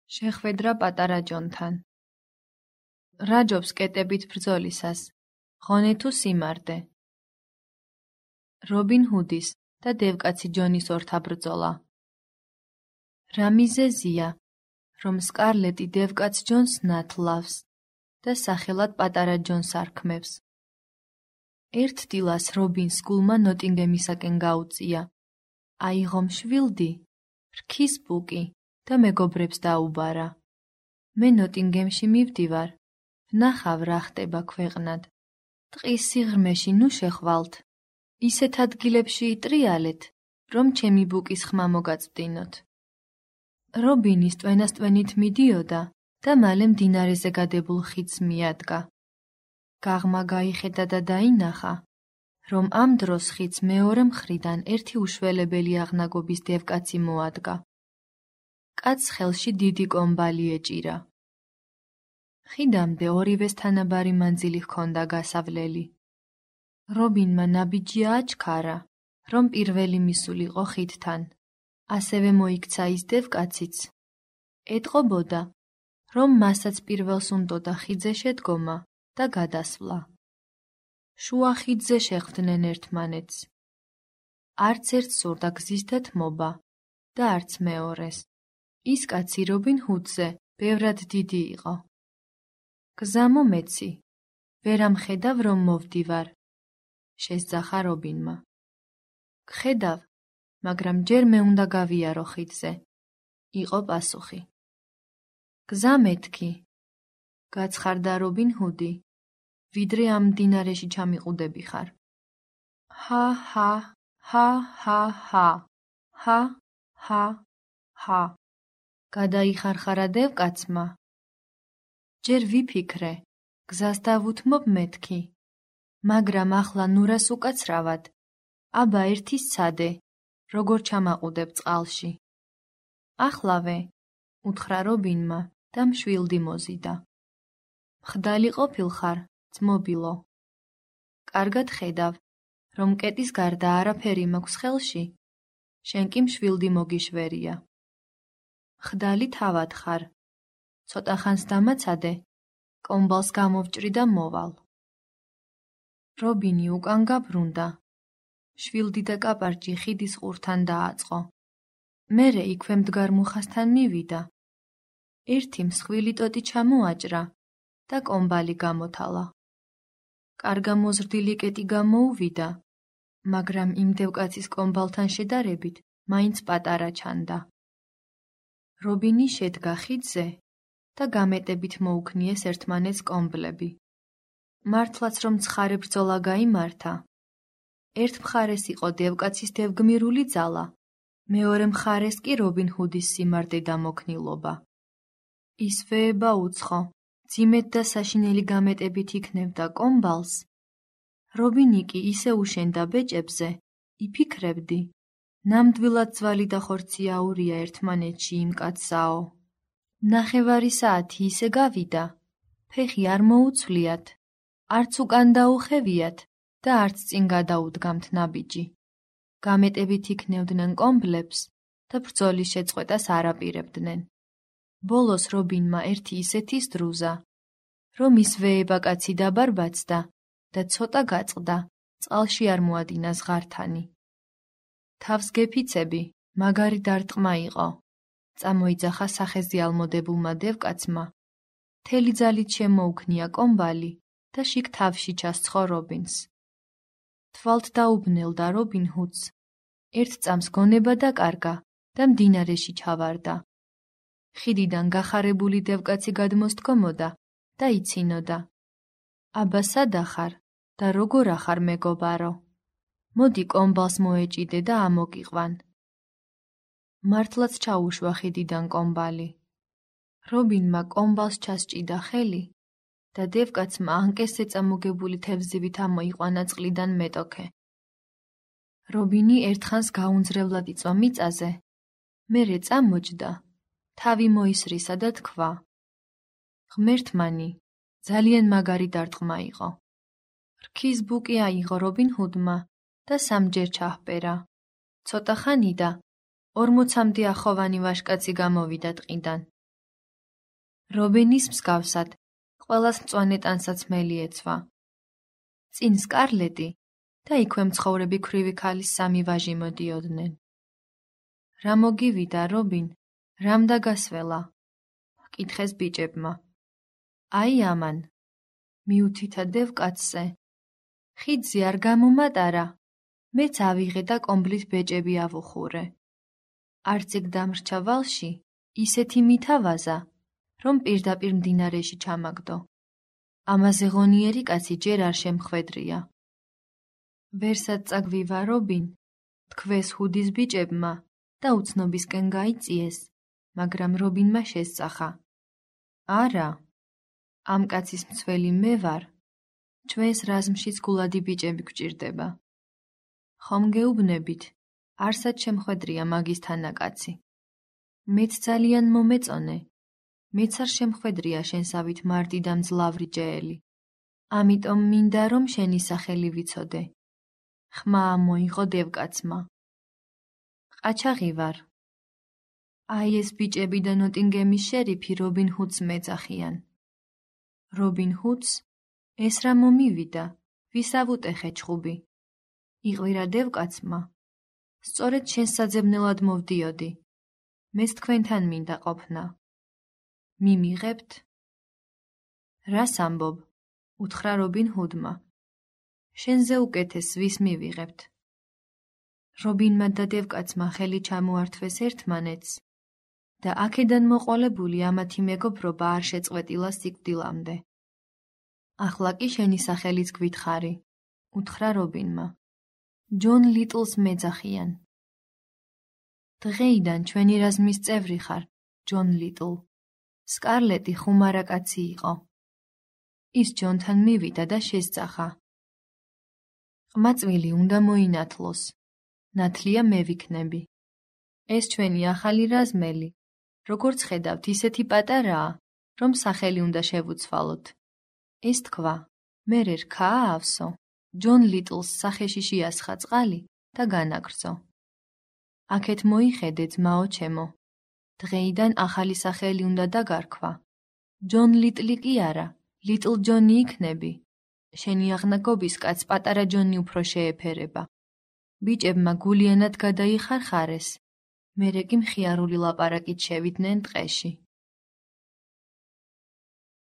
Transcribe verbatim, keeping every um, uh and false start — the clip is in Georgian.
შეხვედრა პატარა ჯონთან. რაჯობს კეტებით ბრძოლისას, ღონე თუ სიმარდე. რობინ ჰუდის და დევკაცი ჯონის ორთა ბრძოლა. რა მიზეზია, რომ სკარლეტი დევკაც ჯონს ნათლავს და სახელად პატარა ჯონს არქმევს. ერთ დილას რობინს გულმა ნოტინგემისაკენ გაუწია. აიღო მშვილდი, რქის ბუკი და მეგობრებს დაუბარა. მე ნოტინგემში მივდივარ, ვნახავ რა ხდება ქვეყნად. ტყის სიღრმეში ნუ შეხვალთ, ისეთ ადგილებში იტრიალეთ, რომ ჩემი ბუკის ხმა მოგაწვდინოთ. რობინის ტვენასტვენით მიდიოდა და მალე მდინარეზე გადებულ ხიდს მიადგა. გაღმა გაიხედა და დაინახა, რომ ამ დროს ხიდს მეორე მხრიდან ერთი უშველებელი აღნაგობის დევკაცი მოადგა. კაცს ხელში დიდი კომბალი ეჭირა. ხიდამდე ორივეს თანაბარი მანძილი ჰქონდა გასავლელი. რობინმა ნაბიჯი აჩქარა, რომ პირველი მისულიყო ხიდთან. ასევე მოიქცა ის დევკაციც. ეტყობოდა, რომ მასაც პირველს უნდოდა ხიდზე შედგომა და გადასვლა. შუა ხიდზე შეხვდნენ ერთმანეთს. არც ერთს სურდა გზის დათმობა და არც მეორეს. ის კაცი რობინ ჰუდზე ბევრად დიდი იყო. გზა მომეცი, ვერ ამხედავ რომ მოვდივარ, შესძახა რობინმა. გხედავ, მაგრამ ჯერ მე უნდა გავიარო ხიდზე, იყო პასუხი. გზა მეთქი, გაცხარდა რობინ ჰუდი, ვიდრე ამ მდინარეში ჩამიყუდები ხარ. ჰა ჰა ჰა ჰა ჰა ჰა ჰა ჰა გადაიხარხარა დევკაცმა. ჯერ ვიფიქრე, გზას დავუთმობ მეთქი, მაგრამ ახლა ნურას უკაცრავად, აბა ერთი სცადე, როგორ ჩამაყუდებ წყალში.ახლავე, უთხრა რობინმა და მშვილდი მოზიდა. მხდალი ყოფილხარ, ძმობილო. კარგად ხედავ, რომ კეტის გარდა არაფერი მაქვს ხელში, შენ კი მშვილდი მოგიშვერია. მხდალი თავად ხარ, ცოტა ხანს დამაცადე, კომბალს გამოვჭრი და მოვალ. რობინი უკან გაბრუნდა. მშვილდი და კაპარჭი ხიდის ყურთან დააწყო. მერე იქვე მდგარ მუხასთან მივიდა. ერთი მსხვილი ტოტი ჩამოაჭრა და კომბალი გამოთალა. კარგა მოზრდილი კეტი გამოუვიდა, მაგრამ იმ დევკაცის კომბალთან შედარებით მაინც პატარა ჩანდა. რობინი შედგა ხიდზე და გამეტებით მოუქნიეს ერთმანეთს კომბლები. მართლაც რომ ცხარე ბრძოლა გაიმართა. ერთ მხარეს იყო დევკაცის დევგმირული ძალა, მეორე მხარეს კი რობინ ჰუდის სიმარდე და მოქნილობა. ის ვეება უცხო, ძიმედ და საშინელი გამეტებით იქნევდა კომბალს. რობინი კი ისე უშენდა ბეჭებზე, იფიქრებდი, ნამდვილად ძვალი და ხორციაურია ერთმანეთში იმ კაცსაო. ნახევარი საათი ისე გავიდა, ფეხი არ მოუცვლიათ, არც უკან დაუხევიათ და არც წინ გადაუდგამთ ნაბიჯი. გამეტებით იქნევდნენ კომბლებს და ბრძოლის შეწყვეტას არ აპირებდნენ. ბოლოს რობინმა ერთი ისეთი სდრუზა, რომ ის ვეება კაცი დაბარბაცდა და ცოტა გაწყდა, წყალში არ მოადინა ზღართანი. თავს გეფიცები, მაგარი დარტყმა იყო, წამოიძახა სახეზე ალმოდებულმა დევკაცმა. მთელი ძალით შემოუქნია კომბალი და შიგ თავში ჩასცხო რობინს. თვალთ დაუბნელდა რობინ ჰუდს. ერთ წამს გონება დაკარგა და მდინარეში ჩავარდა. ხიდიდან გახარებული დევკაცი გადმოსდგომოდა და იცინოდა. აბა სად ახარ და როგორ ახარ მეგობარო? მოდი კომბალს მოეჭიდე და ამოგიყვან. მართლაც ჩაუშვა ხიდიდან კომბალი. რობინმა კომბალს ჩასჭიდა ხელი და დევკაცმა ანკეს ეწამოგებული თევზივით ამოიყვანა წყლიდან მეტოქე. რობინი ერთხანს გაუნძრევლად იწვა მიწაზე, მერე წამოჯდა, თავი მოისრისა და თქვა. ღმერთმანი, ძალიან მაგარი დარტყმა იყო. რქის ბუკი აიღო რობინ ჰუდმა და სამჯერ ჩაჰპერა. ცოტა ხანიდა, ორმოცამდე ახოვანი ვაშკაცი გამოვიდა ტყიდან. რობინის მსგავსად, ყველას მწვანე ტანსაცმელი ეცვა. წინ სკარლეტი და იქვე მცხოვრები ქვრივი ქალის სამი ვაჟი მოდიოდნენ. რა მოგივიდა, რობინ? რამ დაგასველა? ჰკითხეს ბიჭებმა. აი ამან, მიუთითა დევ კაცზე. ხიდზე არ გამომატარა, მეც ავიღე და კომბლით ბეჭები ავუხურე. არც იქ დამრჩა ვალში, ისეთი მითავაზა, რომ პირდაპირ მდინარეში ჩამაგდო. ამაზე ღონიერი კაცი ჯერ არ შემხვედრია. ვერსად წაგვივა რობინ, თქვეს ჰუდის ბიჭებმა და უცნობისკენ გაიწიეს, მაგრამ რობინმა შესწახა. არა, ამ კაცის მცველი მე ვარ, ჩვენს რაზმშიც გულადი ბიჭები გვჭირდება. ხომ გეუბნებით, არსად შემხვედრია მაგის თანაკაცი. მეც ძალიან მომეწონე, მეც არ შემხვედრია შენსავით მარტი და მძლავრი ჯეელი. ამიტომ მინდა რომ შენი სახელი ვიცოდე. ხმა მოიღო დევკაცმა. ყაჩაღი ვარ. აი ეს ბიჭები და ნოტინგემის შერიფი რობინ ჰუდს მეძახიან. რობინ ჰუდს? ეს რა მომივიდა? ვის ავუტეხე ჩხუბი? იყვირა დევკაცმა. სწორედ შენს საძებნელად მოვდიოდი. მეც თქვენთან მინდა ყოფნა. მიმიღებთ? რას ამბობ? უთხრა რობინ ჰუდმა. შენზე უკეთეს ვის მივიღებთ? რობინმა და დევკაცმა ხელი ჩამოართვეს ერთმანეთს და აქედან მოყოლებული ამათი მეგობრობა არ შეწყვეტილა სიკვდილამდე. ახლა კი შენი სახელიც გვითხარი, უთხრა რობინმა. ჯონ ლიტლს მეძახიან. დღეიდან ჩვენი რაზმის წევრი ხარ, ჯონ ლიტლ. სკარლეტი ხუმარა კაცი იყო. ის ჯონთან მივიდა და შესწახა. ყმაწვილი უნდა მოინათლოს. ნათლია მე ვიქნები. ეს ჩვენი ახალი რაზმელი, როგორც ხედავთ, ისეთი პატარაა, რომ სახელი უნდა შევუცვალოთ. ეს თქვა, მერე რქაა ავსო. ჯონ ლიტლს სახეში შეასხა წყალი და განაგრძო. აქეთ მოიხედე, ძმაო ჩემო. დღეიდან ახალი სახელი უნდა დაგარქვა. ჯონ ლიტლი კი არა, ლიტლ ჯონი იქნები. შენი აღნაგობის კაც პატარა ჯონი უფრო შეეფერება. ბიჭებმა გულიანად გადაიხარხარეს, მერე კი მხიარული ლაპარაკით შევიდნენ ტყეში.